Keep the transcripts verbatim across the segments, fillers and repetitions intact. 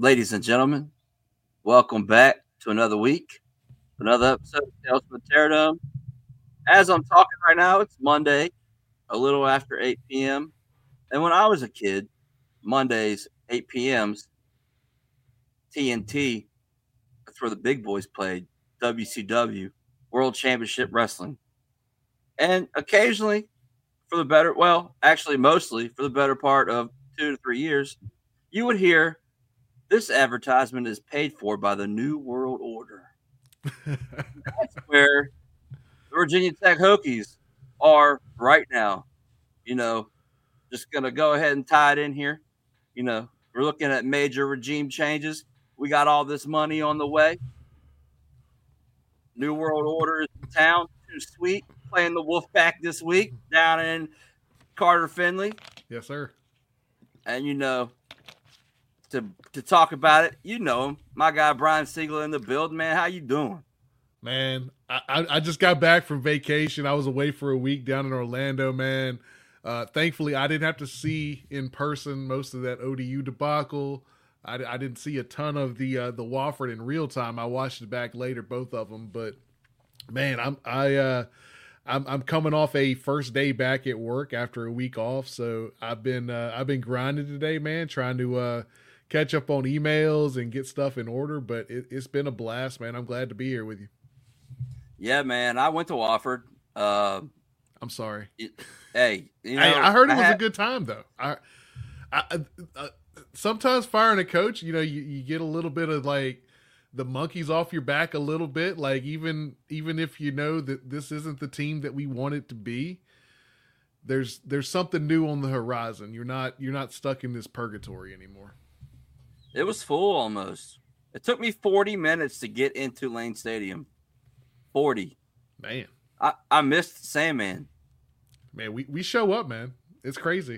Ladies and gentlemen, welcome back to another week, another episode of Tales from the Terradome. As I'm talking right now, it's Monday, a little after eight p.m. And when I was a kid, Mondays, eight p.m.s, T N T, that's where the big boys played, W C W, World Championship Wrestling. And occasionally, for the better, well, actually, mostly for the better part of two to three years, you would hear this advertisement is paid for by the New World Order. That's where the Virginia Tech Hokies are right now. You know, just going to go ahead and tie it in here. You know, we're looking at major regime changes. We got all this money on the way. New World Order is in town. Too Sweet playing the Wolfpack this week down in Carter Finley. Yes, sir. And, you know, to to talk about it, you know him. My guy Brian Siegler in the building, man. How you doing? Man, I, I just got back from vacation. I was away for a week down in Orlando, man. Uh, thankfully, I didn't have to see in person most of that O D U debacle. I, I didn't see a ton of the uh, the Wofford in real time. I watched it back later, both of them. But man, I'm I uh, I'm I'm coming off a first day back at work after a week off, so I've been uh, I've been grinding today, man, trying to uh, catch up on emails and get stuff in order. But it, it's been a blast, man. I'm glad to be here with you. Yeah, man. I went to Wofford. Uh, I'm sorry. It, hey, you know, hey, I heard it I was had, a good time though. I, I, uh, sometimes firing a coach, you know, you, you get a little bit of like the monkeys off your back a little bit. Like even even if you know that this isn't the team that we want it to be, there's there's something new on the horizon. You're not you're not stuck in this purgatory anymore. It was full almost. It took me forty minutes to get into Lane Stadium. forty. Man. I, I missed Sandman. Man, we, we show up, man. It's crazy.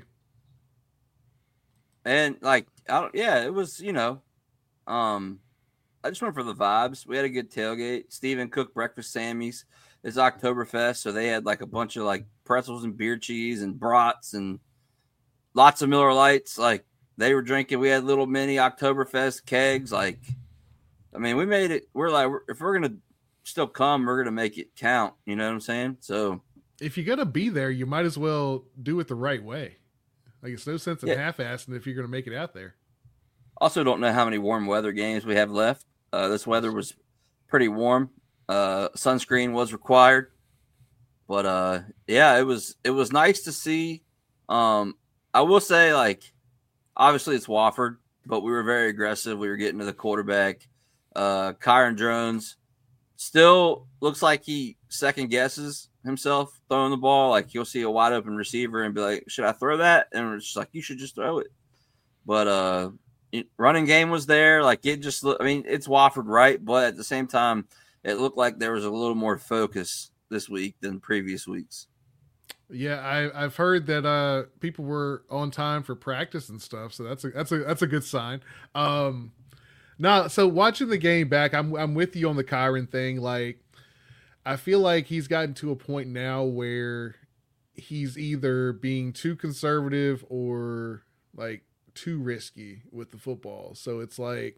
And like, I don't, yeah, it was, you know, um, I just went for the vibes. We had a good tailgate. Stephen cooked breakfast Sammy's. It's Oktoberfest, so they had like a bunch of like pretzels and beer cheese and brats and lots of Miller Lights. Like they were drinking. We had little mini Oktoberfest kegs. Like, I mean, we made it. We're like, if we're gonna still come, we're gonna make it count. You know what I'm saying? So if you're gonna be there, you might as well do it the right way. Like it's no sense in yeah. half-assing if you're gonna make it out there. Also, don't know how many warm weather games we have left. Uh, this weather was pretty warm. Uh, sunscreen was required, but uh, yeah, it was it was nice to see. Um, I will say, like, obviously it's Wofford, but we were very aggressive. We were getting to the quarterback. Uh, Kyron Jones still looks like he second guesses himself throwing the ball. Like you'll see a wide open receiver and be like, "Should I throw that?" And it's just like, "You should just throw it." But uh, it, running game was there. Like it just, I mean, it's Wofford, right? But at the same time, it looked like there was a little more focus this week than previous weeks. Yeah, I, I've heard that uh, people were on time for practice and stuff, so that's a that's a that's a good sign. Um, now, so watching the game back, I'm I'm with you on the Kyron thing. Like, I feel like he's gotten to a point now where he's either being too conservative or like too risky with the football. So it's like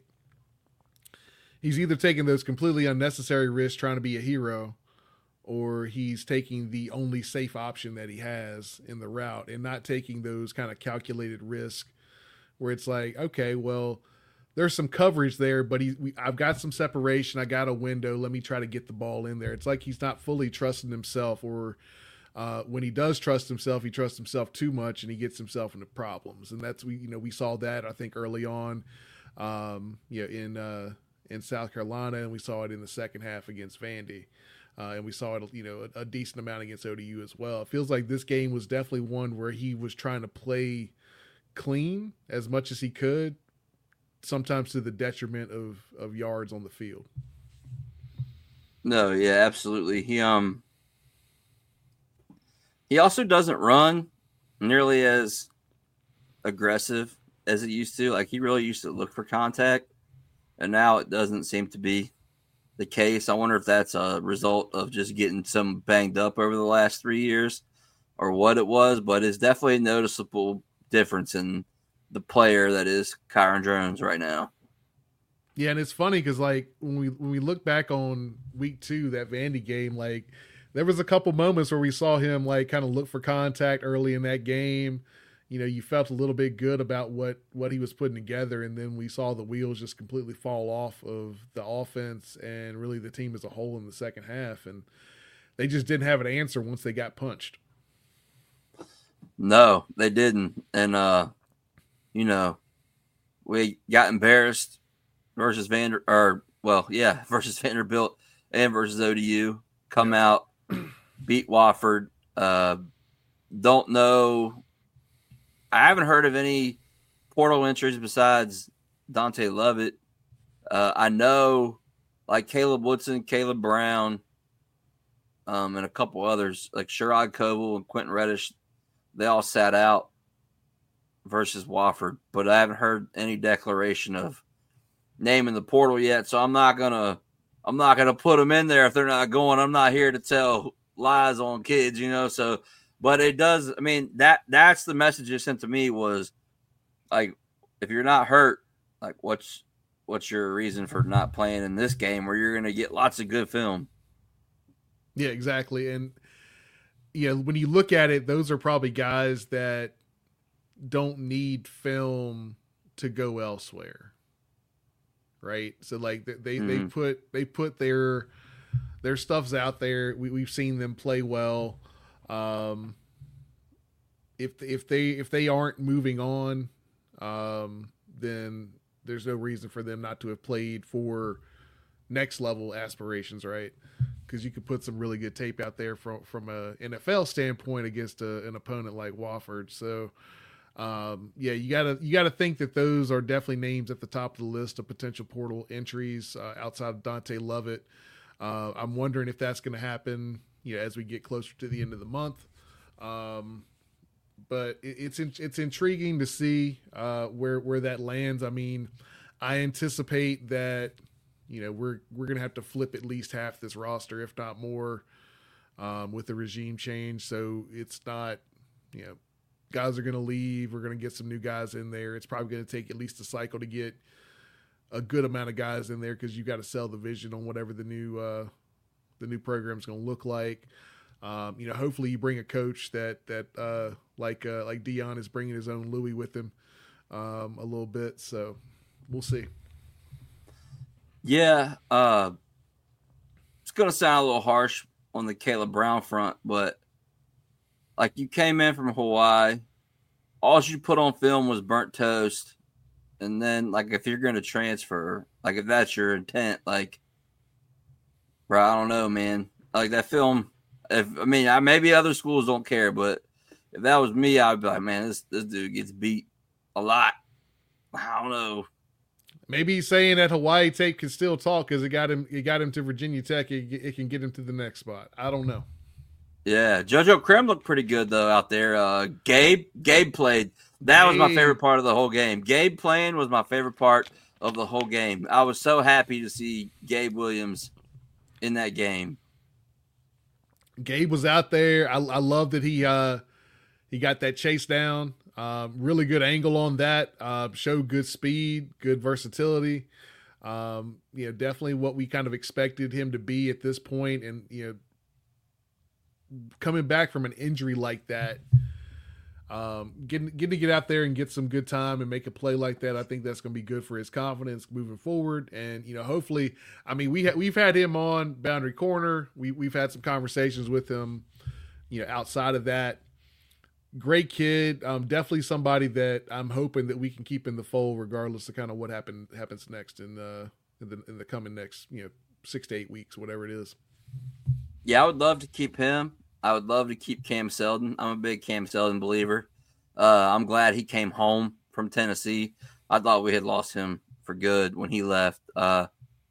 he's either taking those completely unnecessary risks trying to be a hero, or he's taking the only safe option that he has in the route and not taking those kind of calculated risks where it's like, okay, well, there's some coverage there, but he, we, I've got some separation. I got a window. Let me try to get the ball in there. It's like he's not fully trusting himself, or uh, when he does trust himself, he trusts himself too much and he gets himself into problems. And that's, we, you know, we saw that, I think, early on, um, you know, in, uh, in South Carolina, and we saw it in the second half against Vandy. Uh, and we saw it, you know, a, a decent amount against O D U as well. It feels like this game was definitely one where he was trying to play clean as much as he could, sometimes to the detriment of, of yards on the field. No, yeah, absolutely. He um he also doesn't run nearly as aggressive as it used to. Like he really used to look for contact, and now it doesn't seem to be the case. I wonder if that's a result of just getting some banged up over the last three years or what it was, but it's definitely a noticeable difference in the player that is Kyron Jones right now. Yeah, and it's funny because like when we when we look back on week two, that Vandy game, like there was a couple moments where we saw him like kind of look for contact early in that game. You know, you felt a little bit good about what what he was putting together, and then we saw the wheels just completely fall off of the offense and really the team as a whole in the second half, and they just didn't have an answer once they got punched. No, they didn't, and uh, you know, we got embarrassed versus Vander, or well, yeah, versus Vanderbilt and versus O D U. Come yeah. out, beat Wofford. Uh, don't know. I haven't heard of any portal entries besides Dante Lovett. Uh, I know, like Caleb Woodson, Caleb Brown, um, and a couple others like Sherrod Coble and Quentin Reddish. They all sat out versus Wofford, but I haven't heard any declaration of naming the portal yet. So I'm not gonna, I'm not gonna put them in there if they're not going. I'm not here to tell lies on kids, you know. So, but it does. I mean, that that's the message it sent to me was like, if you're not hurt, like what's what's your reason for not playing in this game where you're gonna get lots of good film? Yeah, exactly. And yeah, when you look at it, those are probably guys that don't need film to go elsewhere, right? So like they they, mm-hmm. they put they put their their stuff's out there. We, we've seen them play well. Um, if if they if they aren't moving on, um, then there's no reason for them not to have played for next level aspirations, right? Because you could put some really good tape out there from from a N F L standpoint against a, an opponent like Wofford. So, um, yeah, you gotta you gotta think that those are definitely names at the top of the list of potential portal entries uh, outside of Dante Lovett. Uh, I'm wondering if that's going to happen, you know, as we get closer to the end of the month. Um, but it, it's in, it's intriguing to see uh, where where that lands. I mean, I anticipate that. You know, we're we're gonna have to flip at least half this roster, if not more, um, with the regime change. So it's not, you know, guys are gonna leave. We're gonna get some new guys in there. It's probably gonna take at least a cycle to get a good amount of guys in there because you got to sell the vision on whatever the new uh, the new program's gonna look like. Um, you know, hopefully you bring a coach that that uh, like uh, like Dion is bringing his own Louis with him um, a little bit. So we'll see. Yeah, uh, it's going to sound a little harsh on the Caleb Brown front, but like you came in from Hawaii, all you put on film was burnt toast. And then, like, if you're going to transfer, like, if that's your intent, like, bro, I don't know, man. Like, that film, if I mean, I, maybe other schools don't care, but if that was me, I'd be like, man, this, this dude gets beat a lot. I don't know. Maybe he's saying that Hawaii tape can still talk because it got him. It got him to Virginia Tech. It, it can get him to the next spot. I don't know. Yeah, JoJo Krim looked pretty good though out there. Uh, Gabe, Gabe played. That Gabe. was my favorite part of the whole game. Gabe playing was my favorite part of the whole game. I was so happy to see Gabe Williams in that game. Gabe was out there. I, I love that he uh, he got that chase down. Um, really good angle on that. Uh, showed good speed, good versatility. Um, you know, definitely what we kind of expected him to be at this point. And, you know, coming back from an injury like that, um, getting, getting to get out there and get some good time and make a play like that, I think that's going to be good for his confidence moving forward. And, you know, hopefully, I mean, we ha- we've had him on Boundary Corner. We, we've had some conversations with him, you know, outside of that. Great kid, um, definitely somebody that I'm hoping that we can keep in the fold, regardless of kind of what happen, happens next in the, in the in the coming next, you know, six to eight weeks, whatever it is. Yeah, I would love to keep him. I would love to keep Cam Seldon. I'm a big Cam Seldon believer. Uh, I'm glad he came home from Tennessee. I thought we had lost him for good when he left. Uh,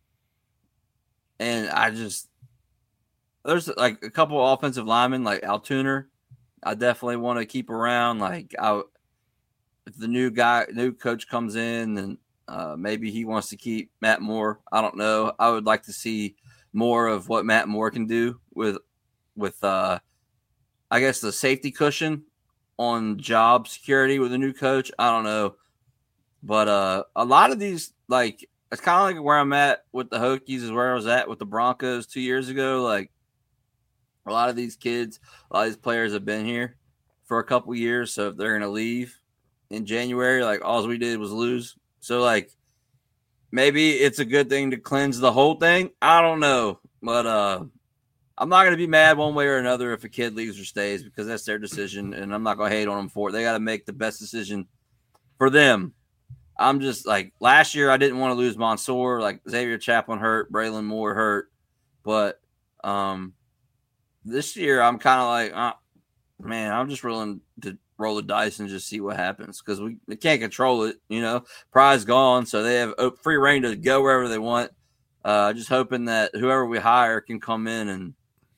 and I just there's like a couple of offensive linemen like Altuner. I definitely want to keep around. Like, I, if the new guy, new coach comes in, then uh, maybe he wants to keep Matt Moore. I don't know. I would like to see more of what Matt Moore can do with, with uh, I guess the safety cushion on job security with a new coach. I don't know, but uh, a lot of these, like it's kind of like where I'm at with the Hokies is where I was at with the Broncos two years ago. Like a lot of these kids, a lot of these players have been here for a couple years. So if they're going to leave in January, like all we did was lose. So like maybe it's a good thing to cleanse the whole thing. I don't know, but uh, I'm not going to be mad one way or another if a kid leaves or stays because that's their decision, and I'm not going to hate on them for it. They got to make the best decision for them. I'm just like last year I didn't want to lose Mansour, like Xavier Chaplin hurt, Braylon Moore hurt, but um, this year I'm kind of like, uh, man, I'm just willing to roll the dice and just see what happens because we, we can't control it. You know, Prize gone, so they have free reign to go wherever they want. Uh, just hoping that whoever we hire can come in and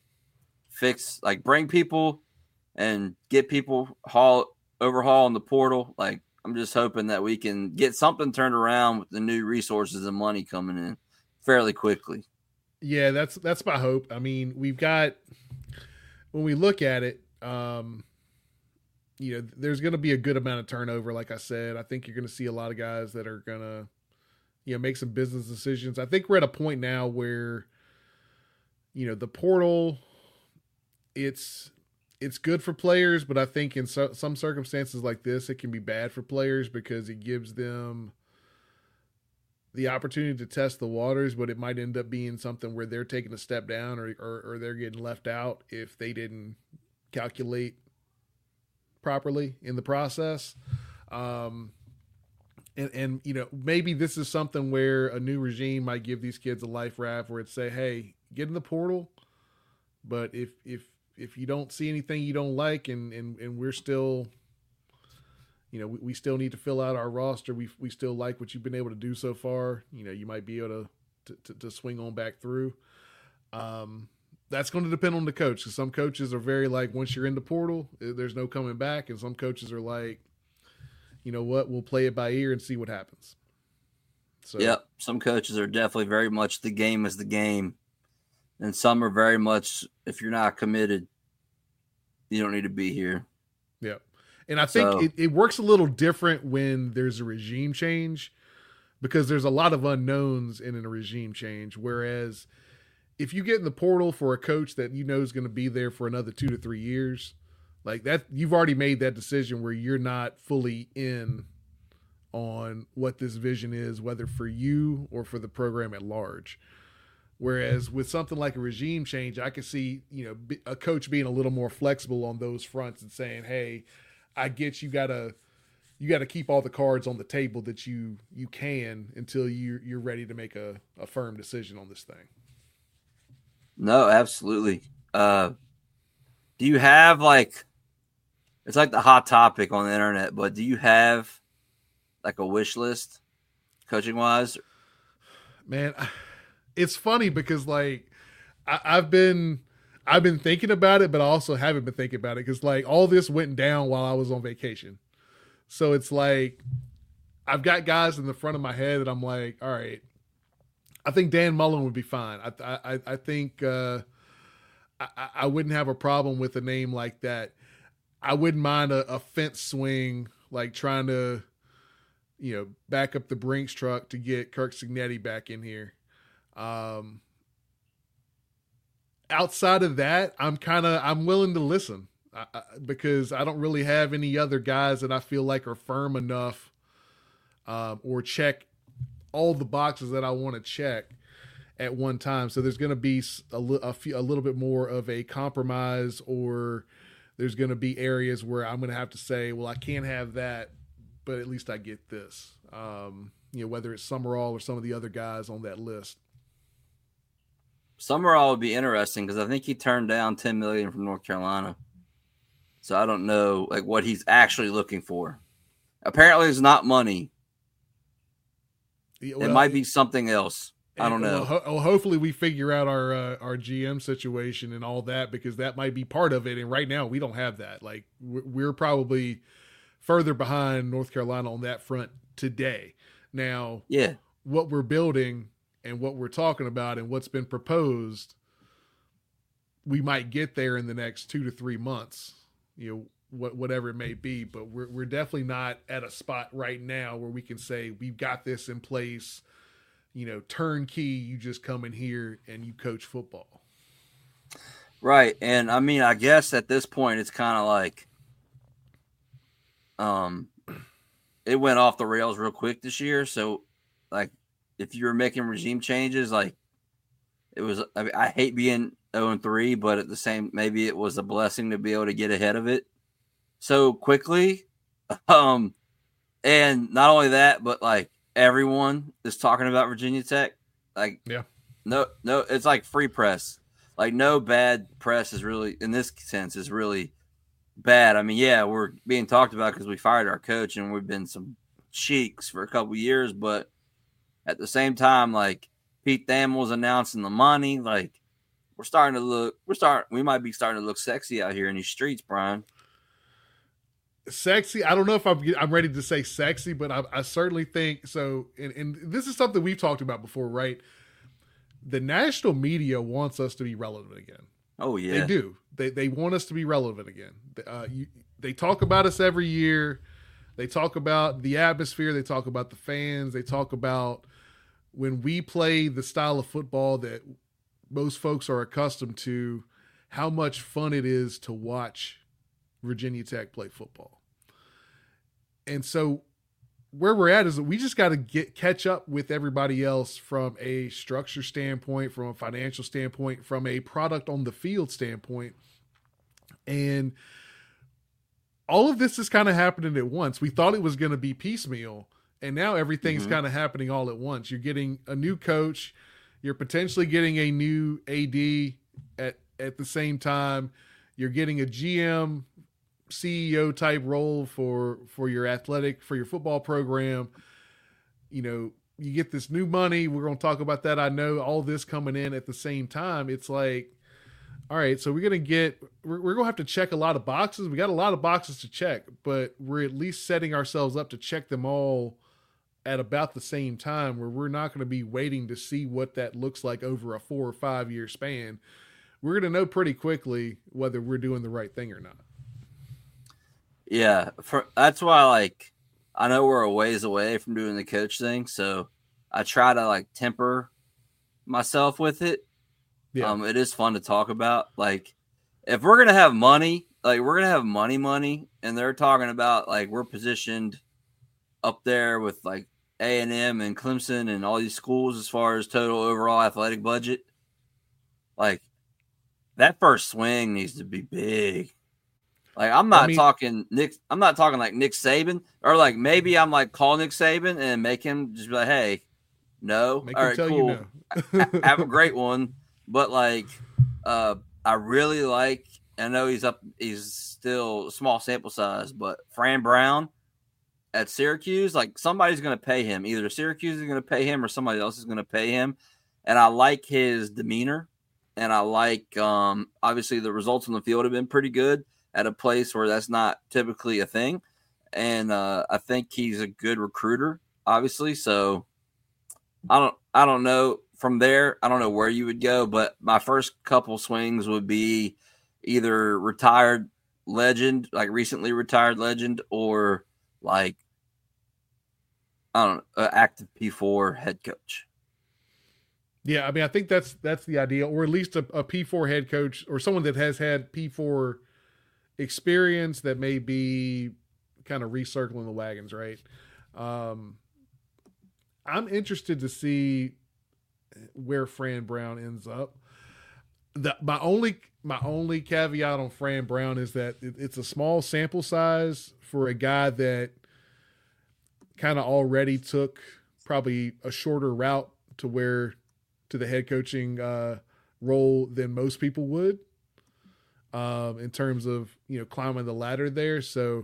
fix, like bring people and get people haul overhaul in the portal. Like I'm just hoping that we can get something turned around with the new resources and money coming in fairly quickly. Yeah, that's that's my hope. I mean, we've got when we look at it, um, you know, there's going to be a good amount of turnover. Like I said, I think you're going to see a lot of guys that are going to, you know, make some business decisions. I think we're at a point now where, you know, the portal, it's it's good for players, but I think in so, some circumstances like this, it can be bad for players because it gives them the opportunity to test the waters, but it might end up being something where they're taking a step down or, or, or they're getting left out if they didn't calculate properly in the process. Um, and, and, you know, maybe this is something where a new regime might give these kids a life raft where it's say, hey, get in the portal. But if, if, if you don't see anything you don't like and, and, and we're still, you know, we, we still need to fill out our roster. We we still like what you've been able to do so far. You know, you might be able to to, to, to swing on back through. Um, that's going to depend on the coach. Because some coaches are very like, once you're in the portal, there's no coming back. And some coaches are like, you know what, we'll play it by ear and see what happens. So, yep, some coaches are definitely very much the game is the game. And some are very much, if you're not committed, you don't need to be here. Yeah. And I think so, it, it works a little different when there's a regime change because there's a lot of unknowns in a regime change. Whereas if you get in the portal for a coach that you know is going to be there for another two to three years, like that, you've already made that decision where you're not fully in on what this vision is, whether for you or for the program at large. Whereas with something like a regime change, I can see, you know, a coach being a little more flexible on those fronts and saying, hey, I get you gotta you gotta keep all the cards on the table that you you can until you you're ready to make a, a firm decision on this thing. No, absolutely. Uh, do you have like it's like the hot topic on the internet, but do you have like a wish list coaching wise? Man, it's funny because like I, I've been I've been thinking about it, but I also haven't been thinking about it because like all this went down while I was on vacation. So it's like I've got guys in the front of my head that I'm like, all right, I think Dan Mullen would be fine. I I, I think uh, I, I wouldn't have a problem with a name like that. I wouldn't mind a, a fence swing, like trying to, you know, back up the Brinks truck to get Kirk Cignetti back in here. Um, outside of that, I'm kind of, I'm willing to listen I, I, because I don't really have any other guys that I feel like are firm enough um, or check all the boxes that I want to check at one time. So there's going to be a, a, few, a little bit more of a compromise, or there's going to be areas where I'm going to have to say, well, I can't have that, but at least I get this. Um, you know, whether it's Summerall or some of the other guys on that list. Summerall would be interesting because I think he turned down ten million dollars from North Carolina. So I don't know like what he's actually looking for. Apparently it's not money. Yeah, well, it might be something else. I don't know. Well, ho- well, hopefully we figure out our uh, our G M situation and all that, because that might be part of it. And right now we don't have that. Like we're probably further behind North Carolina on that front today. Now, yeah, what we're building and what we're talking about and what's been proposed, we might get there in the next two to three months, you know, what, whatever it may be, but we're, we're definitely not at a spot right now where we can say we've got this in place. you know, turnkey. You just come in here and you coach football. Right. And I mean, I guess at this point, it's kind of like, um, it went off the rails real quick this year. So, like, if you were making regime changes, like, it was, I, mean, I hate being oh and three, but at the same, maybe it was a blessing to be able to get ahead of it so quickly. Um, and not only that, but like everyone is talking about Virginia Tech. Like, yeah, no, no, it's like free press. Like, no bad press is really, in this sense, is really bad. I mean, yeah, we're being talked about because we fired our coach and we've been some cheeks for a couple of years, but at the same time, like, Pete Thamel's announcing the money. Like, we're starting to look, we're starting, we might be starting to look sexy out here in these streets, Brian. Sexy. I don't know if I'm I'm ready to say sexy, but I, I certainly think so. And, and this is something we've talked about before, right? The national media wants us to be relevant again. Oh yeah, they do. They they want us to be relevant again. Uh, you, they talk about us every year. They talk about the atmosphere. They talk about the fans. They talk about when we play the style of football that most folks are accustomed to, how much fun it is to watch Virginia Tech play football. And so where we're at is that we just got to get catch up with everybody else from a structure standpoint, from a financial standpoint, from a product on the field standpoint. And all of this is kind of happening at once. We thought it was going to be piecemeal, and now everything's mm-hmm. kind of happening all at once. You're getting a new coach. You're potentially getting a new A D at, at the same time. You're getting a G M, C E O type role for, for your athletic, for your football program. You know, you get this new money. We're going to talk about that. I know all this coming in at the same time. It's like, all right, so we're going to get, we're, we're going to have to check a lot of boxes. We got a lot of boxes to check, but we're at least setting ourselves up to check them all at about the same time, where we're not going to be waiting to see what that looks like over a four or five year span. We're going to know pretty quickly whether we're doing the right thing or not. Yeah, for, that's why, like, I know we're a ways away from doing the coach thing, so I try to, like, temper myself with it. Yeah. Um, it is fun to talk about. Like, if we're going to have money, like, we're going to have money money, and they're talking about, like, we're positioned up there with, like, A and M and Clemson and all these schools as far as total overall athletic budget. Like, that first swing needs to be big. Like, I'm not I mean, talking Nick. I'm not talking like Nick Saban, or like maybe I'm like call Nick Saban and make him just be like, "Hey, no, make all him right, tell cool, you no. Have a great one." But like, uh, I really like. I know he's up. He's still a small sample size, but Fran Brown at Syracuse, like somebody's going to pay him. Either Syracuse is going to pay him or somebody else is going to pay him. And I like his demeanor, and I like um, obviously the results on the field have been pretty good at a place where that's not typically a thing. And uh, I think he's a good recruiter, obviously. So I don't, I don't know from there. I don't know where you would go, but my first couple swings would be either retired legend, like recently retired legend, or like, I don't know, uh, active P four head coach. Yeah. I mean, I think that's, that's the idea, or at least a, a P four head coach, or someone that has had P four experience that may be kind of recircling the wagons, right? Um, I'm interested to see where Fran Brown ends up. The, my only my only caveat on Fran Brown is that it, it's a small sample size for a guy that kind of already took probably a shorter route to where to the head coaching uh, role than most people would. Um, in terms of, you know, climbing the ladder there. So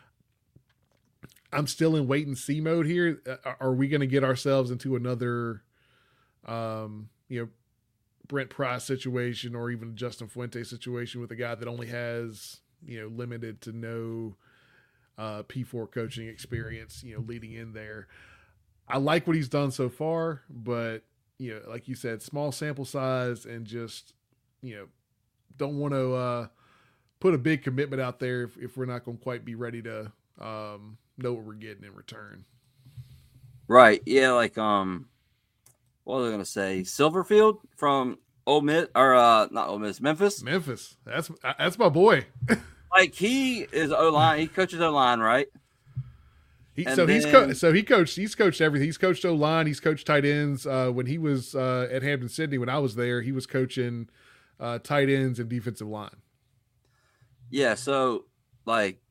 I'm still in wait and see mode here. Are we going to get ourselves into another, um, you know, Brent Price situation, or even Justin Fuente situation with a guy that only has, you know, limited to no uh, P four coaching experience, you know, leading in there. I like what he's done so far, but, you know, like you said, small sample size, and just, you know, don't want to uh, put a big commitment out there if, if we're not going to quite be ready to um, know what we're getting in return. Right. Yeah. Like, um, what was I going to say? Silverfield from Ole Miss, or uh, not Ole Miss, Memphis. Memphis. That's that's my boy. Like he is O line. He coaches O line, right? He, so then, he's co- so he coached. He's coached everything. He's coached O line. He's coached tight ends. Uh, when he was uh, at Hampton-Sydney, when I was there, he was coaching uh, tight ends and defensive line. Yeah. So like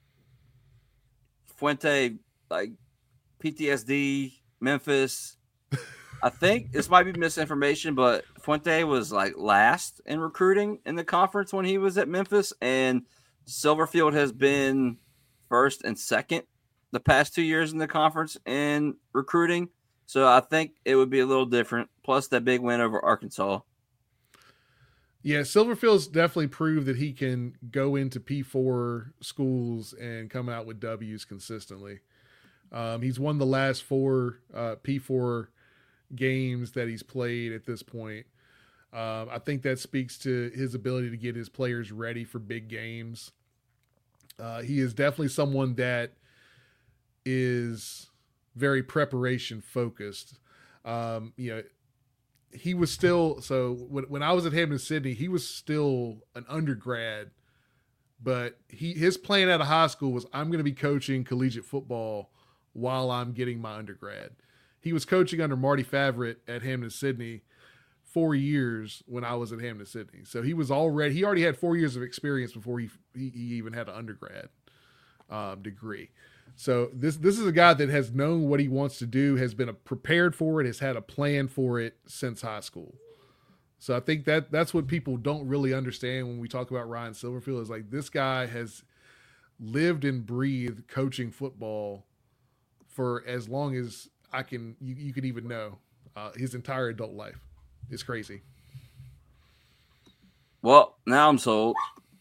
Fuente, like P T S D, Memphis. I think this might be misinformation, but Fuente was like last in recruiting in the conference when he was at Memphis, and Silverfield has been first and second the past two years in the conference in recruiting. So I think it would be a little different. Plus that big win over Arkansas. Yeah, Silverfield's definitely proved that he can go into P four schools and come out with W's consistently. Um, he's won the last four uh, P four games that he's played at this point. Um, I think that speaks to his ability to get his players ready for big games. Uh, he is definitely someone that is very preparation focused. Um, you know, he was still, so when, when I was at Hampton-Sydney, he was still an undergrad, but he, his plan out of high school was, I'm going to be coaching collegiate football while I'm getting my undergrad. He was coaching under Marty Favret at Hampton-Sydney four years when I was at Hampton-Sydney. So he was already, he already had four years of experience before he, he, he even had an undergrad um, degree. So this this is a guy that has known what he wants to do, has been prepared for it, has had a plan for it since high school. So I think that that's what people don't really understand when we talk about Ryan Silverfield, is like, this guy has lived and breathed coaching football for as long as I can you, you could even know, uh, his entire adult life. It's crazy. Well, now I'm sold.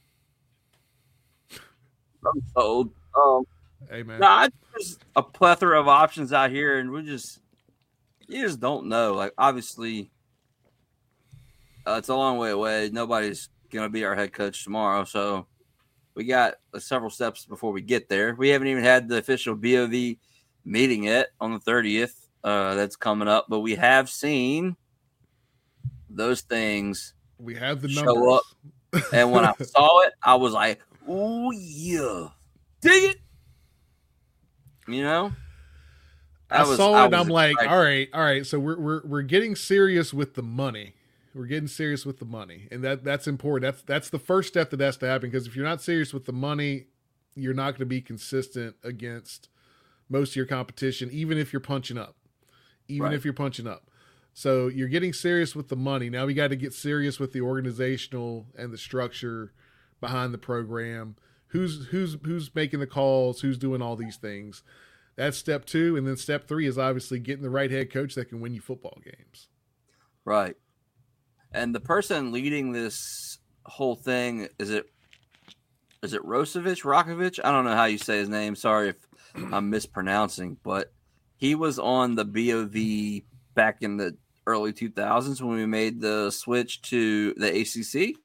I'm sold. Um, hey man, nah, there's a plethora of options out here, and we just you just don't know. Like, obviously, uh, it's a long way away. Nobody's gonna be our head coach tomorrow, so we got uh, several steps before we get there. We haven't even had the official B O V meeting yet on the thirtieth. Uh, that's coming up, but we have seen those things. We have the show numbers. up, and when I saw it, I was like, "Oh yeah, dig it!" You know, I, I was, saw it, I and I'm excited. like, "All right, all right." So we're we're we're getting serious with the money. We're getting serious with the money, and that that's important. That's that's the first step that has to happen, because if you're not serious with the money, you're not going to be consistent against most of your competition, even if you're punching up. Even right. if you're punching up. So you're getting serious with the money. Now we got to get serious with the organizational and the structure behind the program. Who's who's who's making the calls? Who's doing all these things? That's step two. And then step three is obviously getting the right head coach that can win you football games. Right. And the person leading this whole thing, is it is it Rosevich, Rokovich? I don't know how you say his name. Sorry if I'm mispronouncing, but he was on the B O V back in the early two thousands when we made the switch to the A C C.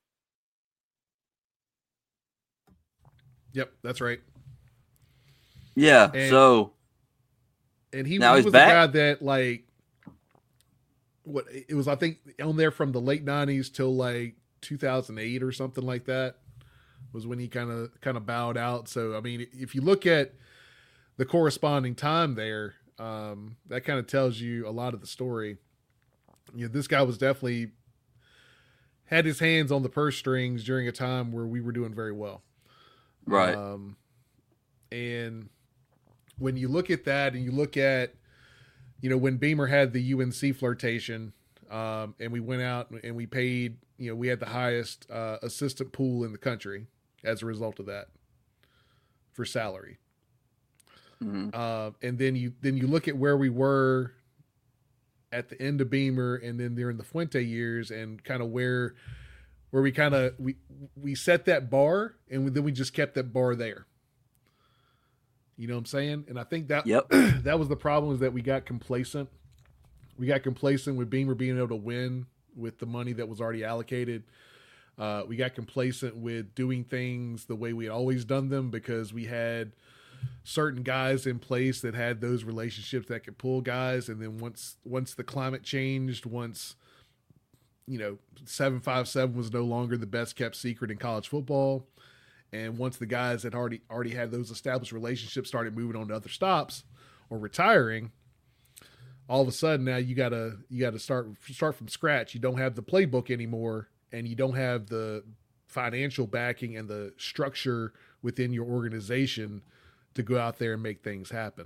Yep, that's right. Yeah, and, so and he, now he he's was back? a guy that, like, what it was, I think, on there from the late nineties till like two thousand eight or something like that was when he kind of kind of bowed out. So I mean, if you look at the corresponding time there, um, that kind of tells you a lot of the story. You know, this guy was definitely had his hands on the purse strings during a time where we were doing very well. Right. Um, and when you look at that and you look at, you know, when Beamer had the U N C flirtation, um, and we went out and we paid, you know, we had the highest uh, assistant pool in the country as a result of that for salary. Mm-hmm. Uh, and then you then you look at where we were at the end of Beamer, and then during the Fuente years, and kind of where where we kind of we we set that bar, and then we just kept that bar there. You know what I'm saying? And I think that yep. that was the problem, is that we got complacent. We got complacent with Beamer being able to win with the money that was already allocated. Uh, we got complacent with doing things the way we had always done them, because we had certain guys in place that had those relationships that could pull guys. And then once once the climate changed, once you know seven five seven was no longer the best kept secret in college football, and once the guys that already already had those established relationships started moving on to other stops or retiring, all of a sudden now you gotta you gotta start start from scratch. You don't have the playbook anymore, and you don't have the financial backing and the structure within your organization to go out there and make things happen.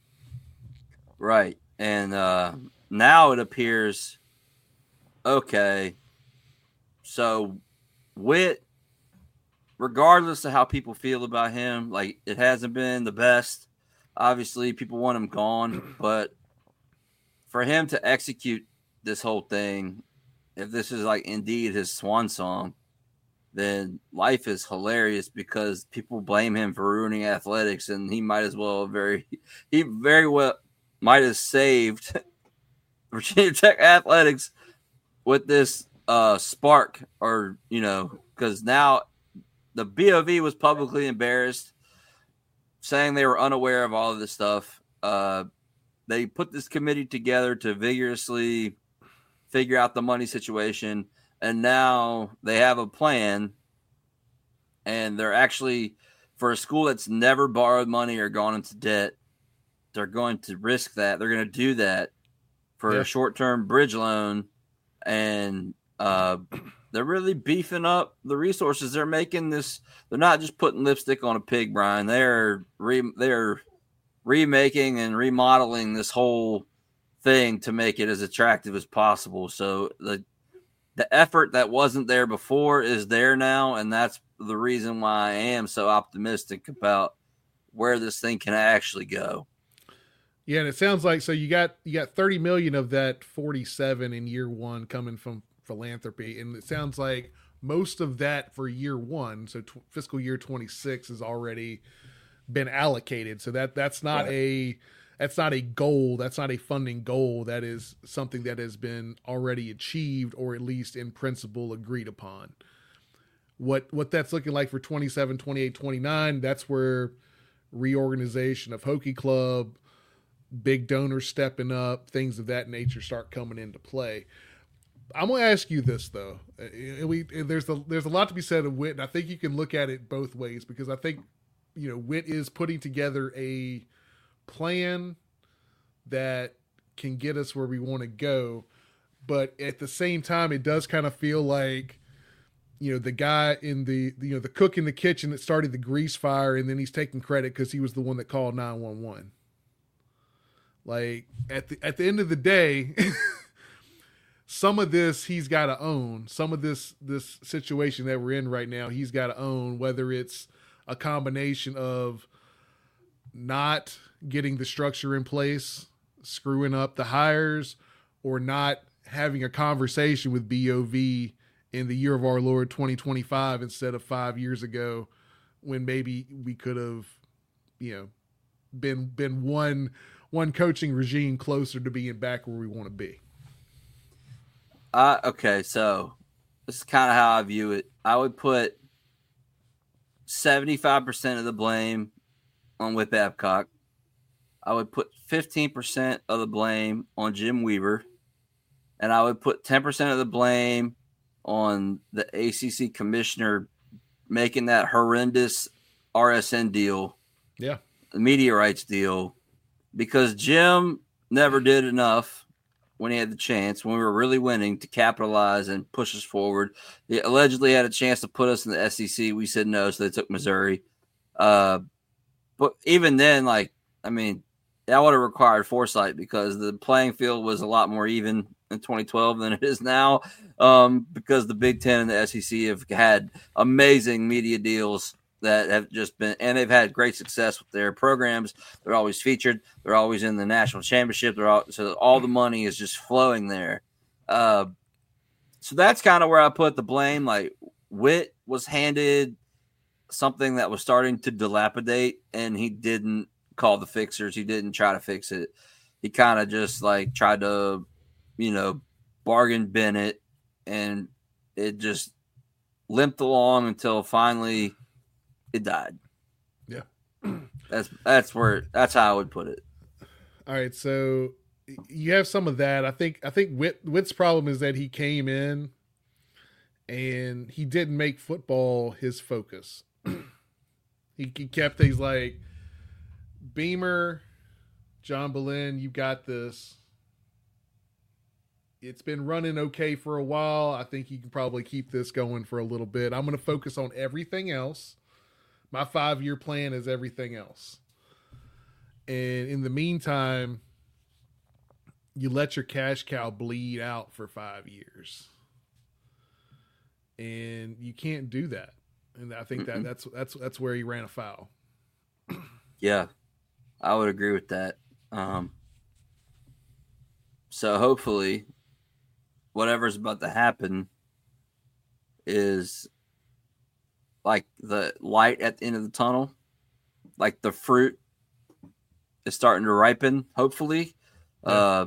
Right. And uh, now it appears, okay, so Witt, regardless of how people feel about him, like it hasn't been the best. Obviously, people want him gone, but for him to execute this whole thing, if this is like indeed his swan song, then life is hilarious because people blame him for ruining athletics, and he might as well very he very well might have saved Virginia Tech athletics with this uh, spark, or you know, because now the B O V was publicly embarrassed, saying they were unaware of all of this stuff. Uh, they put this committee together to vigorously figure out the money situation. And now they have a plan, and they're actually, for a school that's never borrowed money or gone into debt, they're going to risk that. They're going to do that for Yeah. a short-term bridge loan, and uh, they're really beefing up the resources. They're making this. They're not just putting lipstick on a pig, Brian. They're re, they're remaking and remodeling this whole thing to make it as attractive as possible. So the The effort that wasn't there before is there now, and that's the reason why I am so optimistic about where this thing can actually go. Yeah, and it sounds like so you got you got thirty million of that forty-seven in year one coming from philanthropy, and it sounds like most of that for year one, so t- fiscal year twenty-six, has already been allocated. So that that's not right. a That's not a goal. That's not a funding goal. That is something that has been already achieved, or at least in principle agreed upon. What what that's looking like for twenty-seven, twenty-eight, twenty-nine, that's where reorganization of Hokie Club, big donors stepping up, things of that nature start coming into play. I'm going to ask you this, though. We, there's, a, there's a lot to be said of Witt, and I think you can look at it both ways, because I think, you know, Witt is putting together a plan that can get us where we want to go, but at the same time it does kind of feel like, you know, the guy in the, you know, the cook in the kitchen that started the grease fire, and then he's taking credit because he was the one that called nine one one. Like at the at the end of the day, some of this he's got to own. Some of this this situation that we're in right now, he's got to own, whether it's a combination of not getting the structure in place, screwing up the hires, or not having a conversation with B O V in the year of our Lord twenty twenty-five instead of five years ago, when maybe we could have, you know, been been one one coaching regime closer to being back where we want to be. Uh, okay, so this is kind of how I view it. I would put seventy-five percent of the blame on Whit Babcock. I would put fifteen percent of the blame on Jim Weaver, and I would put ten percent of the blame on the A C C commissioner making that horrendous R S N deal, yeah, the media rights deal, because Jim never did enough when he had the chance, when we were really winning, to capitalize and push us forward. He allegedly had a chance to put us in the S E C. We said no, so they took Missouri. Uh, but even then, like, I mean, that would have required foresight, because the playing field was a lot more even in twenty twelve than it is now, um, because the Big Ten and the S E C have had amazing media deals that have just been, and they've had great success with their programs. They're always featured. They're always in the national championship. They're all, so all the money is just flowing there. Uh, so that's kind of where I put the blame. Like, Witt was handed something that was starting to dilapidate, and he didn't call the fixers. He didn't try to fix it. He kind of just like tried to, you know, bargain bin it, and it just limped along until finally it died. Yeah. That's that's where that's how I would put it. All right, so you have some of that. I think I think Witt, Witt's problem is that he came in and he didn't make football his focus. he, he kept things like Beamer, John Boleyn, you got this. It's been running okay for a while. I think you can probably keep this going for a little bit. I'm going to focus on everything else. My five-year plan is everything else. And in the meantime, you let your cash cow bleed out for five years. And you can't do that. And I think that that's that's that's where he ran afoul. Yeah, I would agree with that. Um, so hopefully, whatever's about to happen is like the light at the end of the tunnel, like the fruit is starting to ripen, hopefully. Yeah. Uh,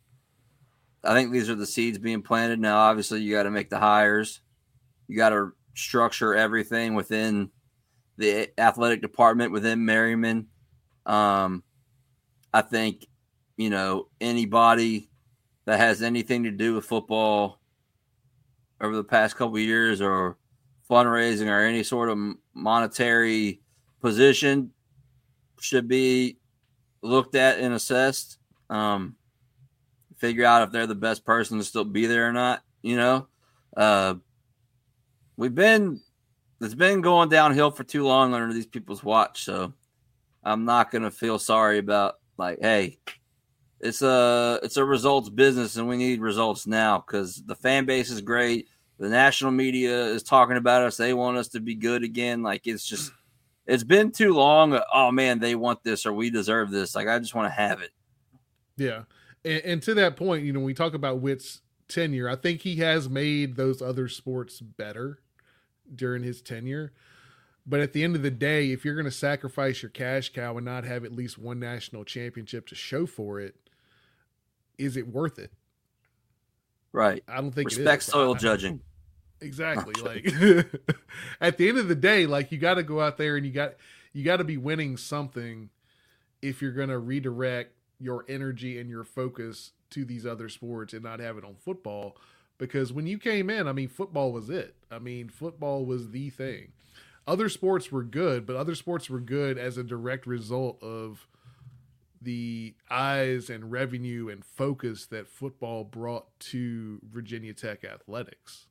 I think these are the seeds being planted. Now, obviously, you got to make the hires. You got to structure everything within the athletic department, within Merryman. Um, I think, you know, anybody that has anything to do with football over the past couple of years or fundraising or any sort of monetary position should be looked at and assessed. Um, figure out if they're the best person to still be there or not. You know, uh, we've been, it's been going downhill for too long under these people's watch. So I'm not going to feel sorry about like, hey, it's a, it's a results business and we need results now because the fan base is great. The national media is talking about us. They want us to be good again. Like it's just, it's been too long. Oh man, they want this or we deserve this. Like I just want to have it. Yeah. And, and to that point, you know, when we talk about Witt's tenure, I think he has made those other sports better during his tenure. But at the end of the day, if you're going to sacrifice your cash cow and not have at least one national championship to show for it, is it worth it? Right. I don't think respect it is. soil I, judging. Exactly. Like at the end of the day, like you got to go out there and you got you got to be winning something if you're going to redirect your energy and your focus to these other sports and not have it on football. Because when you came in, I mean, football was it. I mean, football was the thing. Other sports were good, but other sports were good as a direct result of the eyes and revenue and focus that football brought to Virginia Tech athletics.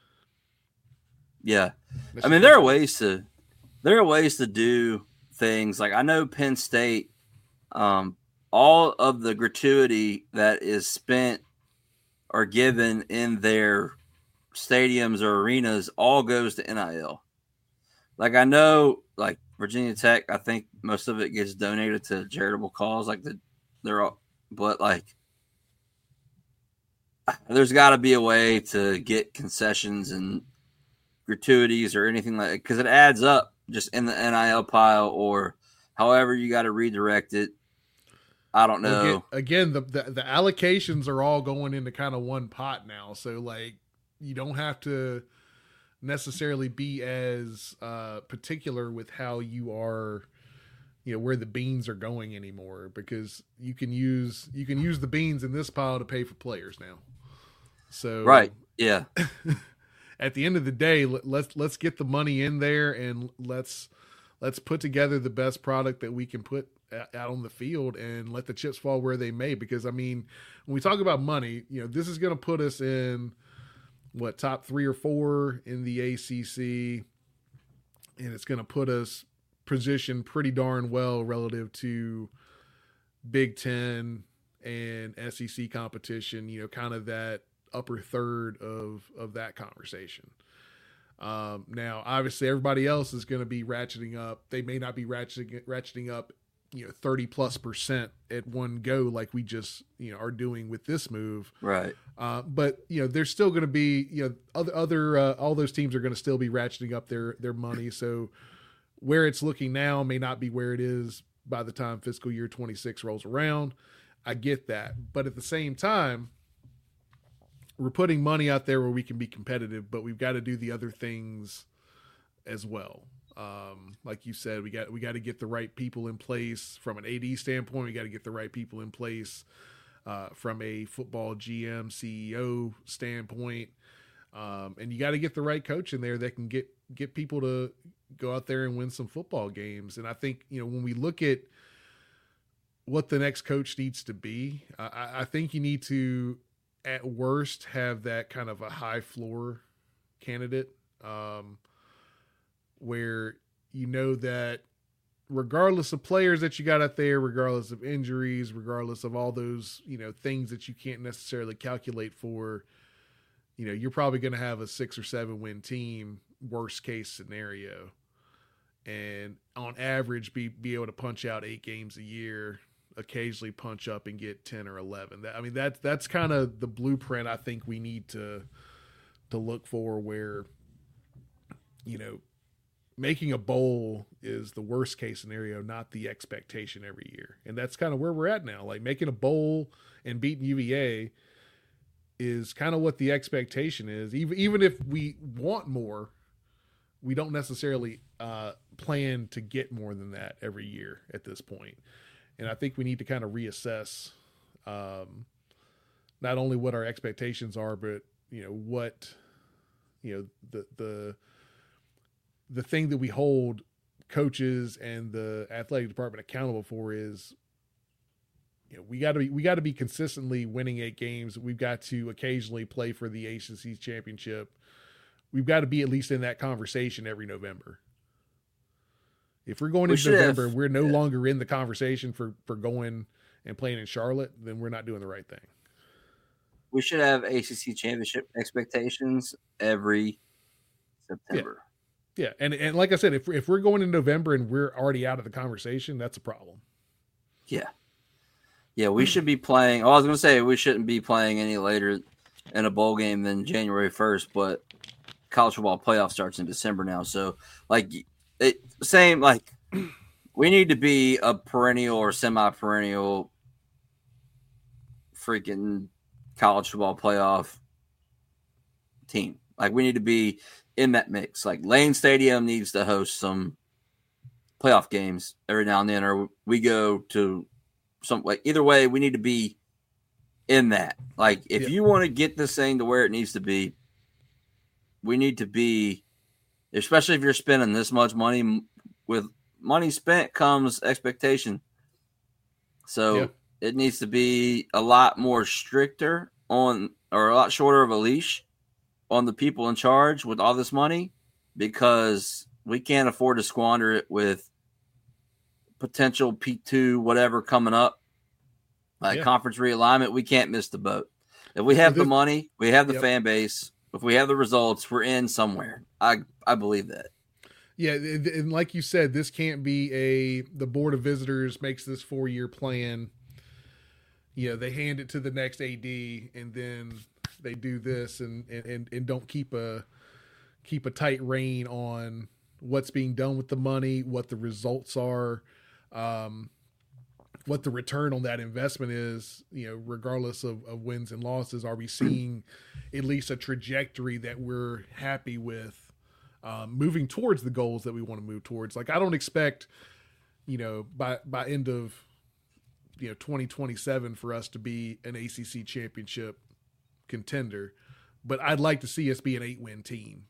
Yeah. I mean, there are ways to, there are ways to do things. Like I know Penn State, um, all of the gratuity that is spent or given in their stadiums or arenas all goes to N I L. Like I know, like Virginia Tech, I think most of it gets donated to charitable cause. Like the, they're all, but like there's got to be a way to get concessions and gratuities or anything like that because it adds up just in the N I L pile or however you got to redirect it. I don't know. Again, again the, the the allocations are all going into kind of one pot now, so like you don't have to necessarily be as uh, particular with how you are, you know, where the beans are going anymore because you can use you can use the beans in this pile to pay for players now. So right, yeah. At the end of the day, let, let's let's get the money in there and let's let's put together the best product that we can put out on the field and let the chips fall where they may. Because I mean, when we talk about money, you know, this is going to put us in what top three or four in the A C C, and it's going to put us positioned pretty darn well relative to Big Ten and S E C competition. You know, kind of that upper third of of that conversation. Um, now, obviously, everybody else is going to be ratcheting up. They may not be ratcheting ratcheting up, you know, thirty plus percent at one go, like we just, you know, are doing with this move. Right. Uh, but you know, there's still going to be, you know, other, other, uh, all those teams are going to still be ratcheting up their, their money. So where it's looking now may not be where it is by the time fiscal year twenty-six rolls around. I get that. But at the same time, we're putting money out there where we can be competitive, but we've got to do the other things as well. Um, like you said, we got we got to get the right people in place from an A D standpoint. We got to get the right people in place uh, from a football G M, C E O standpoint, um, and you got to get the right coach in there that can get get people to go out there and win some football games. And I think, you know, when we look at what the next coach needs to be, I, I think you need to, at worst, have that kind of a high floor candidate. Um, where you know that regardless of players that you got out there, regardless of injuries, regardless of all those, you know, things that you can't necessarily calculate for, you know, you're probably going to have a six or seven win team, worst case scenario. And on average, be, be able to punch out eight games a year, occasionally punch up and get ten or eleven. That, I mean, that's, that's kind of the blueprint I think we need to, to look for, where, you know, making a bowl is the worst case scenario, not the expectation every year. And that's kind of where we're at now. Like, making a bowl and beating U V A is kind of what the expectation is. Even, even if we want more, we don't necessarily uh, plan to get more than that every year at this point. And I think we need to kind of reassess um, not only what our expectations are, but, you know, what, you know, the, the, the thing that we hold coaches and the athletic department accountable for is, you know, we got to be, we got to be consistently winning eight games. We've got to occasionally play for the A C C championship. We've got to be at least in that conversation every November. If we're going We into should November, have- we're no yeah. longer in the conversation for, for going and playing in Charlotte, then we're not doing the right thing. We should have A C C championship expectations every September. Yeah. And, and like I said, if, if we're going in November and we're already out of the conversation, that's a problem. Yeah. Yeah, we should be playing. Oh, I was going to say we shouldn't be playing any later in a bowl game than January first, but college football playoff starts in December now. So, like, it same, like, we need to be a perennial or semi-perennial freaking college football playoff team. Like, we need to be in that mix. Like, Lane Stadium needs to host some playoff games every now and then, or we go to some, like, either way, we need to be in that. Like, if Yeah. you want to get this thing to where it needs to be, we need to be, especially if you're spending this much money. With money spent comes expectation. So Yeah. it needs to be a lot more stricter on, or a lot shorter of a leash on the people in charge with all this money, because we can't afford to squander it with potential P two, whatever coming up, like Yeah. conference realignment. We can't miss the boat. If we have Well, this- the money, we have the Yep. fan base. If we have the results, we're in somewhere. I, I believe that. Yeah, and and like you said, this can't be a the board of visitors makes this four year plan. You know, they hand it to the next A D, and then they do this, and and and, and don't keep a keep a tight rein on what's being done with the money, what the results are, um, what the return on that investment is. You know, regardless of, of wins and losses, are we seeing at least a trajectory that we're happy with? Um, moving towards the goals that we want to move towards. Like, I don't expect, you know, by, by end of, you know, twenty twenty-seven for us to be an A C C championship contender, but I'd like to see us be an eight win team.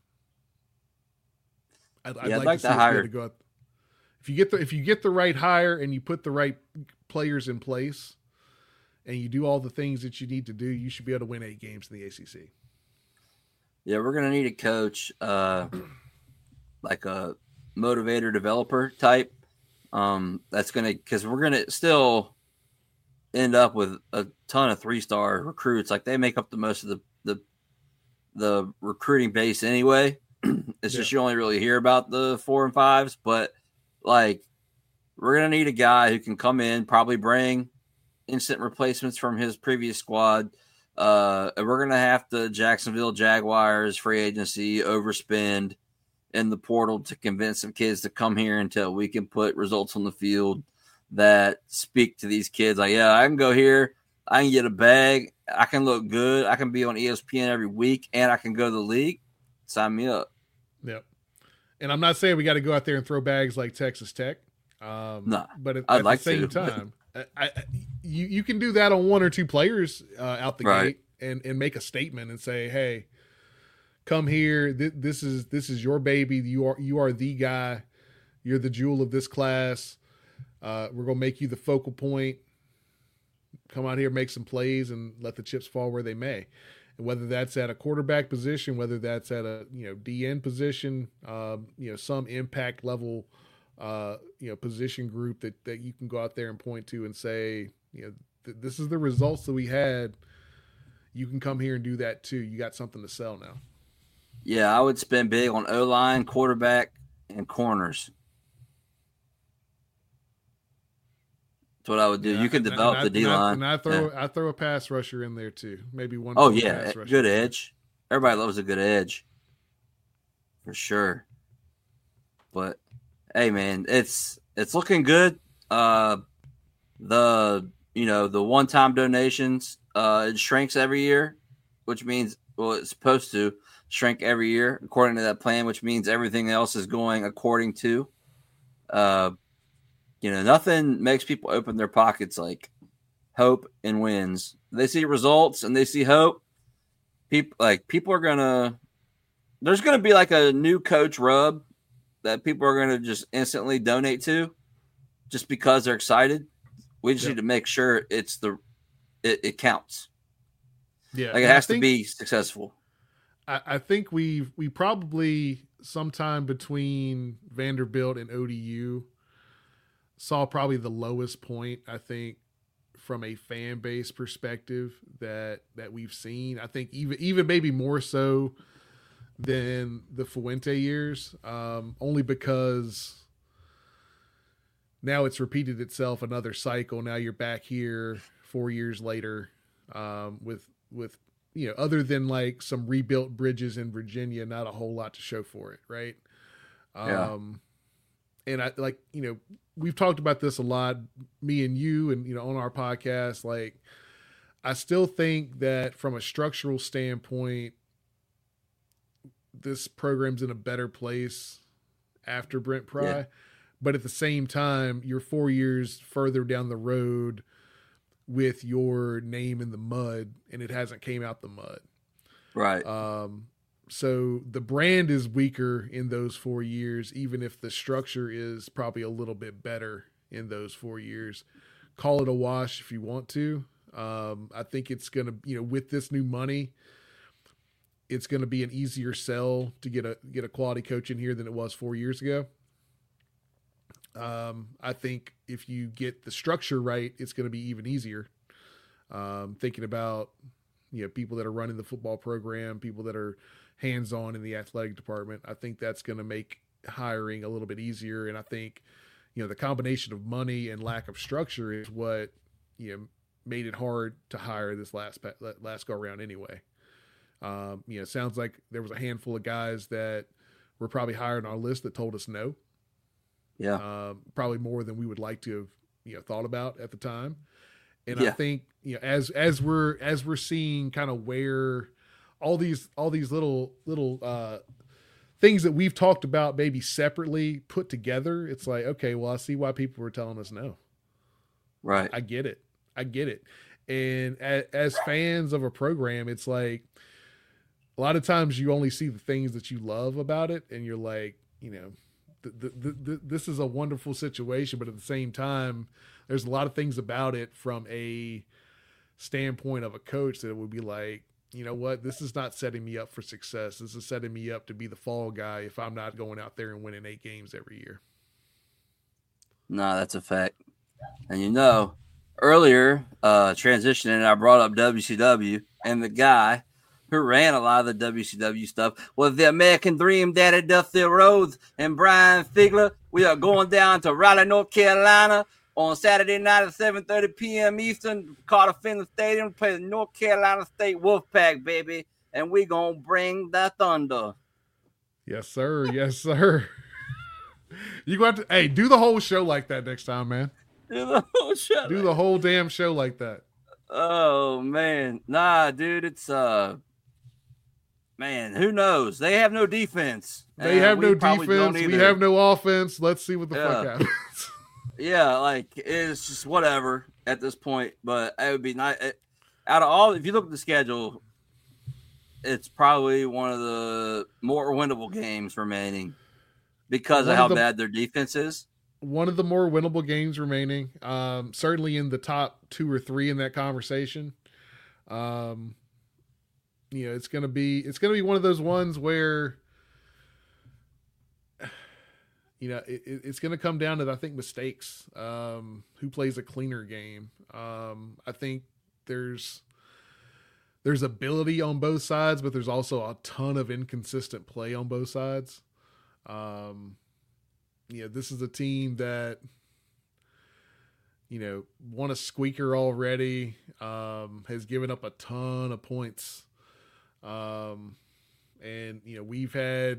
I'd, I'd Yeah, I'd like, like to to see us be able hire- to go out. If you get the, if you get the right hire and you put the right players in place and you do all the things that you need to do, you should be able to win eight games in the A C C. Yeah, we're gonna need a coach, uh, like a motivator developer type. Um, that's gonna, because we're gonna still end up with a ton of three star recruits. Like, they make up the most of the the the recruiting base anyway. It's just you only really hear about the four and fives, but like, we're gonna need a guy who can come in, probably bring instant replacements from his previous squad. Uh, and we're gonna have to Jacksonville Jaguars free agency overspend in the portal to convince some kids to come here until we can put results on the field that speak to these kids. Like, yeah, I can go here, I can get a bag, I can look good, I can be on E S P N every week, and I can go to the league. Sign me up. Yep. And I'm not saying we got to go out there and throw bags like Texas Tech. Um, No, but at, I'd at like the same to, time, I, I, you you can do that on one or two players uh, out the Right. gate and, and make a statement and say, hey, come here. Th- this is this is your baby. You are you are the guy. You're the jewel of this class. Uh, we're gonna make you the focal point. Come out here, make some plays, and let the chips fall where they may. And whether that's at a quarterback position, whether that's at a you know D N position, um, you know some impact level, uh, you know position group that that you can go out there and point to and say, you know, th- this is the results that we had. You can come here and do that too. You got something to sell now. Yeah, I would spend big on O-line, quarterback, and corners. That's what I would do. Yeah, You can and, develop and I, the D-line. And I, and I throw yeah. I throw a pass rusher in there too. Maybe one. Oh, one yeah, pass rusher good edge. Everybody loves a good edge. For sure. But, hey, man, it's it's looking good. Uh, the, you know, the one-time donations, uh, it shrinks every year, which means, well, it's supposed to shrink every year according to that plan, which means everything else is going according to. Uh, you know, nothing makes people open their pockets like hope and wins. They see results and they see hope. People like people are gonna. There's gonna be like a new coach rub that people are gonna just instantly donate to, just because they're excited. We just yep. need to make sure it's the it, it counts. Yeah, like it has think, to be successful. I, I think we we probably sometime between Vanderbilt and O D U saw probably the lowest point, I think, from a fan base perspective that that we've seen. I think even even maybe more so than the Fuente years, um, only because now it's repeated itself another cycle. Now you're back here four years later um, with with you know other than like some rebuilt bridges in Virginia, not a whole lot to show for it, right? Yeah. Um, and I like you know. We've talked about this a lot, me and you, and, you know, on our podcast. Like, I still think that from a structural standpoint, this program's in a better place after Brent Pry. Yeah. But at the same time, you're four years further down the road with your name in the mud, and it hasn't came out the mud. Right. Um, so the brand is weaker in those four years, even if the structure is probably a little bit better in those four years. Call it a wash if you want to. Um, I think it's going to, you know, with this new money, it's going to be an easier sell to get a get a quality coach in here than it was four years ago. Um, I think if you get the structure right, it's going to be even easier. Um, thinking about, you know, people that are running the football program, people that are hands-on in the athletic department. I think that's going to make hiring a little bit easier. And I think, you know, the combination of money and lack of structure is what, you know, made it hard to hire this last, last go around anyway. Um, you know, it sounds like there was a handful of guys that were probably higher on our list that told us no. Yeah. Um, probably more than we would like to have, you know, thought about at the time. And yeah. I think, you know, as, as we're, as we're seeing kind of where all these, all these little, little, uh, things that we've talked about maybe separately put together, it's like, okay, well, I see why people were telling us no. Right. I get it. I get it. And as, as fans of a program, it's like a lot of times you only see the things that you love about it. And you're like, you know, the, the, the, this is a wonderful situation, but at the same time, there's a lot of things about it from a standpoint of a coach that it would be like, you know what, this is not setting me up for success. This is setting me up to be the fall guy if I'm not going out there and winning eight games every year. No, that's a fact. And you know, earlier, uh, transitioning, I brought up W C W, and the guy who ran a lot of the W C W stuff was the American Dream Daddy Dusty Rhodes and Brian Figler. We are going down to Raleigh, North Carolina on Saturday night at seven thirty p.m. Eastern, Carter Finley Stadium, play the North Carolina State Wolfpack, baby. And we going to bring the thunder. Yes, sir. Yes, sir. You got to, hey, do the whole show like that next time, man. Do the whole show. Do the whole damn show like that. Oh, man. Nah, dude, it's, uh, man, who knows? They have no defense. They have no defense. We have no offense. Let's see what the yeah. fuck happens. yeah, like it's just whatever at this point. But it would be nice. It, out of all, if you look at the schedule, it's probably one of the more winnable games remaining because one of how of the, bad their defense is. One of the more winnable games remaining. Um, certainly in the top two or three in that conversation. Um, you know, it's gonna be it's gonna be one of those ones where, you know, it, it's gonna come down to I think mistakes. Um, who plays a cleaner game? Um, I think there's there's ability on both sides, but there's also a ton of inconsistent play on both sides. Um, you know, this is a team that, you know, won a squeaker already, um, has given up a ton of points. Um, and, you know, we've had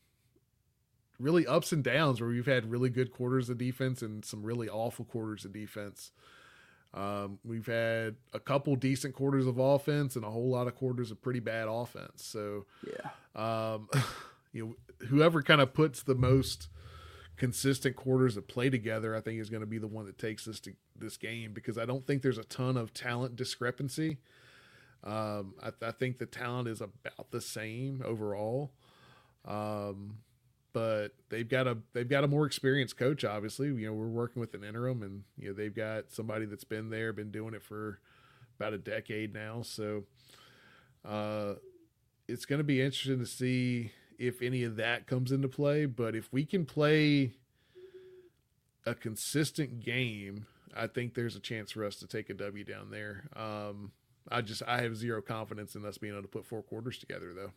really ups and downs where we've had really good quarters of defense and some really awful quarters of defense. Um, we've had a couple decent quarters of offense and a whole lot of quarters of pretty bad offense. So, yeah, um, you know, whoever kind of puts the most consistent quarters that play together, I think is going to be the one that takes this to this game, because I don't think there's a ton of talent discrepancy. Um, I, I think the talent is about the same overall. Um, but they've got a, they've got a more experienced coach. Obviously, you know, we're working with an interim, and, you know, they've got somebody that's been there, been doing it for about a decade now. So, uh, it's going to be interesting to see if any of that comes into play. But if we can play a consistent game, I think there's a chance for us to take a W down there. Um, I just, I have zero confidence in us being able to put four quarters together, though.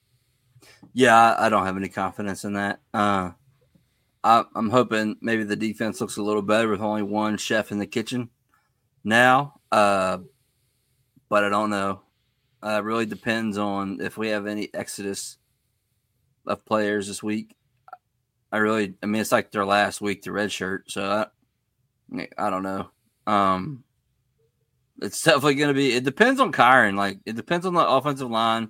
Yeah, I don't have any confidence in that. Uh, I, I'm hoping maybe the defense looks a little better with only one chef in the kitchen now. Uh, but I don't know. Uh, it really depends on if we have any exodus of players this week. I really, I mean, it's like their last week to redshirt, so I, I don't know. Um, it's definitely going to be, it depends on Kyron. Like, it depends on the offensive line,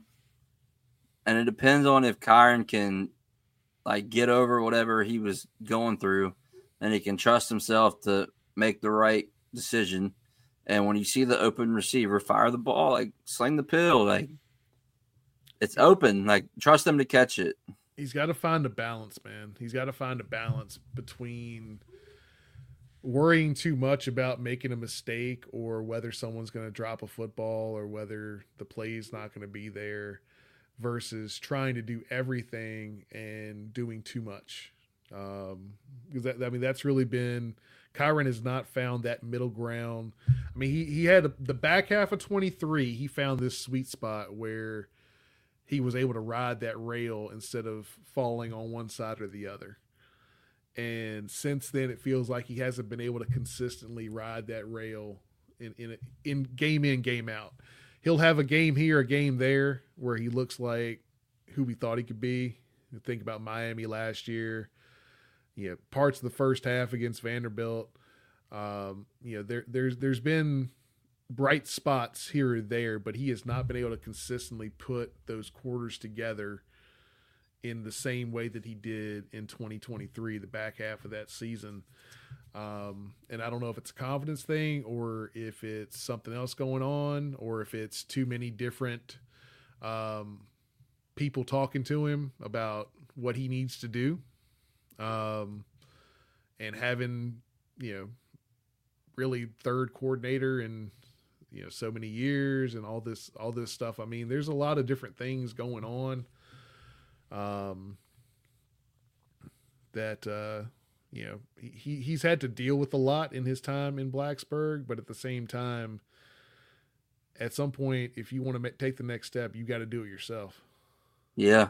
and it depends on if Kyron can, like, get over whatever he was going through, and he can trust himself to make the right decision. And when you see the open receiver fire the ball, like, sling the pill, like, it's open. Like, trust him to catch it. He's got to find a balance, man. He's got to find a balance between worrying too much about making a mistake or whether someone's going to drop a football or whether the play's not going to be there versus trying to do everything and doing too much. Um, because that, I mean, that's really been – Kyron has not found that middle ground. I mean, he, he had a, the back half of twenty-three, he found this sweet spot where – he was able to ride that rail instead of falling on one side or the other. And since then, it feels like he hasn't been able to consistently ride that rail in in, in game in, game out. He'll have a game here, a game there, where he looks like who we thought he could be. Think about Miami last year. You know, parts of the first half against Vanderbilt. Um, you know, there there's there's been bright spots here or there, but he has not been able to consistently put those quarters together in the same way that he did in twenty twenty-three, the back half of that season. Um, and I don't know if it's a confidence thing or if it's something else going on or if it's too many different um, people talking to him about what he needs to do. Um, and having, you know, really third coordinator and, you know, so many years and all this, all this stuff. I mean, there's a lot of different things going on. Um, that, uh, you know, he, he's had to deal with a lot in his time in Blacksburg, but at the same time, at some point, if you want to take the next step, you got to do it yourself. Yeah.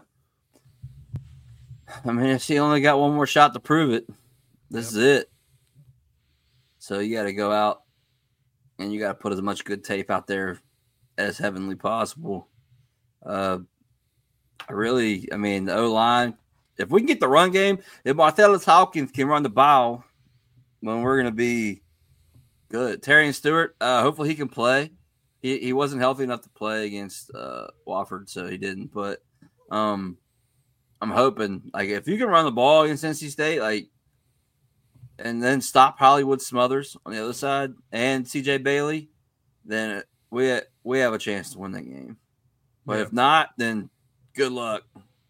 I mean, if he only got one more shot to prove it, this yep. is it. So you got to go out and you got to put as much good tape out there as heavenly possible. Uh, I really, I mean, the O-line, if we can get the run game, if Martellus Hawkins can run the ball, then we're going to be good. Terrion Stewart, uh, hopefully he can play. He he wasn't healthy enough to play against uh, Wofford, so he didn't. But Um, I'm hoping like if you can run the ball against N C State, like, and then stop Hollywood Smothers on the other side and C J Bailey, then we we have a chance to win that game. But yeah. if not, then good luck.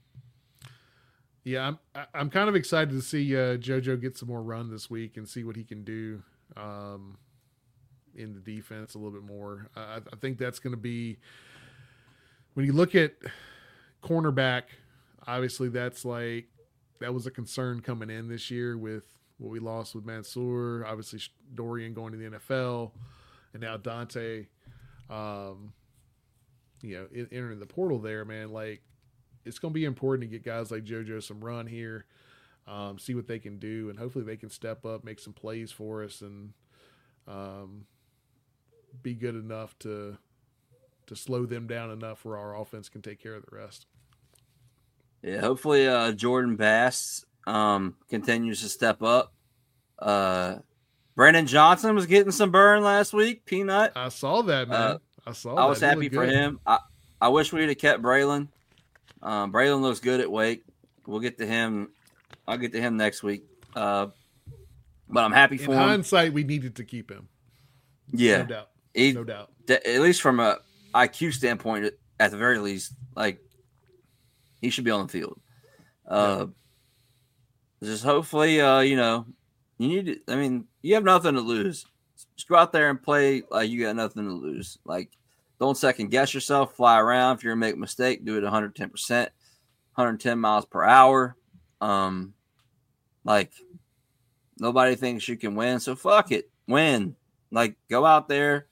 Yeah, I'm I'm kind of excited to see uh, JoJo get some more run this week and see what he can do um, in the defense a little bit more. I, I think that's going to be when you look at cornerback. Obviously, that's like that was a concern coming in this year with what we lost with Mansour. Obviously, Dorian going to the N F L, and now Dante, um, you know, entering the portal there. Man, like it's going to be important to get guys like JoJo some run here, um, see what they can do, and hopefully they can step up, make some plays for us, and um, be good enough to to slow them down enough where our offense can take care of the rest. Yeah, hopefully uh, Jordan Bass um, continues to step up. Uh, Brandon Johnson was getting some burn last week. Peanut. I saw that, man. Uh, I saw. I that. was happy for good. him. I, I wish we'd have kept Braylon. Um, Braylon looks good at Wake. We'll get to him. I'll get to him next week. Uh, but I'm happy for In him. In hindsight, we needed to keep him. Yeah, no doubt. He, no doubt. At least from a I Q standpoint, at the very least, like. He should be on the field. Uh, yeah. Just hopefully, uh, you know, you need to, I mean, you have nothing to lose. Just go out there and play like you got nothing to lose. Like, don't second guess yourself. Fly around. If you're going to make a mistake, do it one hundred ten percent, one hundred ten miles per hour. Um, like, nobody thinks you can win, so fuck it. Win. Like, go out there,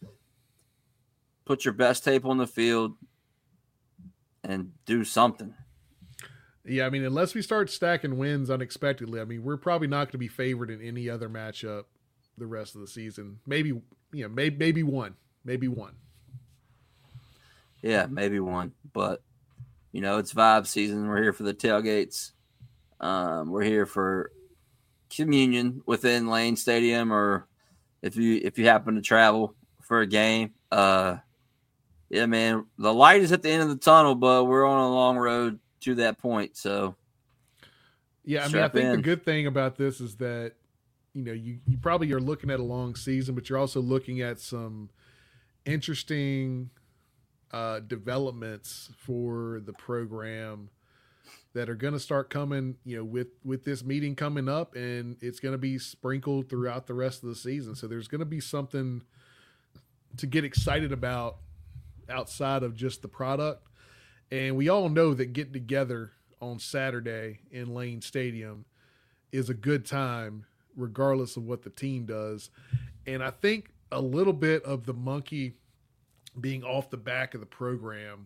put your best tape on the field, and do something. Yeah, I mean, unless we start stacking wins unexpectedly, I mean, we're probably not going to be favored in any other matchup the rest of the season. Maybe, you know, maybe maybe one, maybe one. Yeah, maybe one. But you know, it's vibe season. We're here for the tailgates. Um, we're here for communion within Lane Stadium, or if you if you happen to travel for a game. Uh, yeah, man, the light is at the end of the tunnel, but we're on a long road to that point. So yeah, I mean, I think in. the good thing about this is that, you know, you, you probably are looking at a long season, but you're also looking at some interesting uh, developments for the program that are going to start coming, you know, with, with this meeting coming up, and it's going to be sprinkled throughout the rest of the season. So there's going to be something to get excited about outside of just the product. And we all know that getting together on Saturday in Lane Stadium is a good time, regardless of what the team does. And I think a little bit of the monkey being off the back of the program,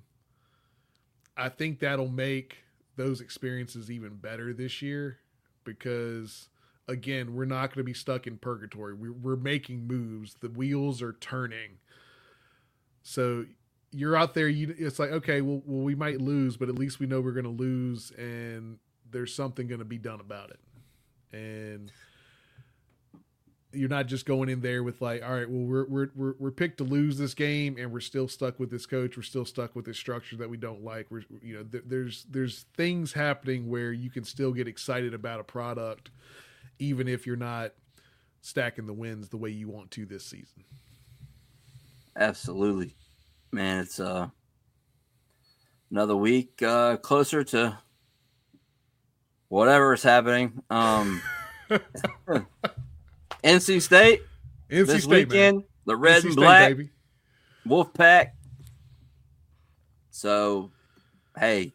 I think that'll make those experiences even better this year because, again, we're not going to be stuck in purgatory. We're, we're making moves. The wheels are turning. So you're out there, you, it's like, okay, well, well, we might lose, but at least we know we're going to lose and there's something going to be done about it. And you're not just going in there with like, all right, well, we're, we're, we're, we're picked to lose this game and we're still stuck with this coach. We're still stuck with this structure that we don't like. We're, you know, th- there's, there's things happening where you can still get excited about a product, even if you're not stacking the wins the way you want to this season. Absolutely. Man, it's uh, another week uh, closer to whatever is happening. Um, N C State N C this State, weekend, man. the red N C and State, black baby. Wolfpack. So, hey,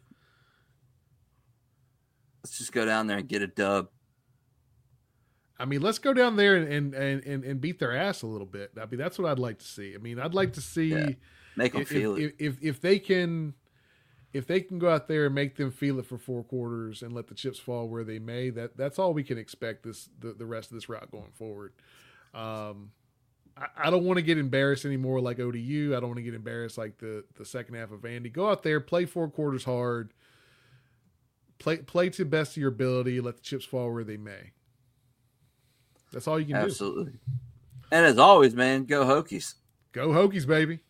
let's just go down there and get a dub. I mean, let's go down there and, and, and, and beat their ass a little bit. I mean, that's what I'd like to see. I mean, I'd like to see yeah, make them if, feel if, it. If, if if they can, if they can go out there and make them feel it for four quarters and let the chips fall where they may, that that's all we can expect this the, the rest of this route going forward. Um, I, I don't want to get embarrassed anymore like O D U. I don't want to get embarrassed like the the second half of Vandy. Go out there, play four quarters hard, play play to the best of your ability, let the chips fall where they may. That's all you can Absolutely. do. And as always, man, go Hokies. Go Hokies, baby.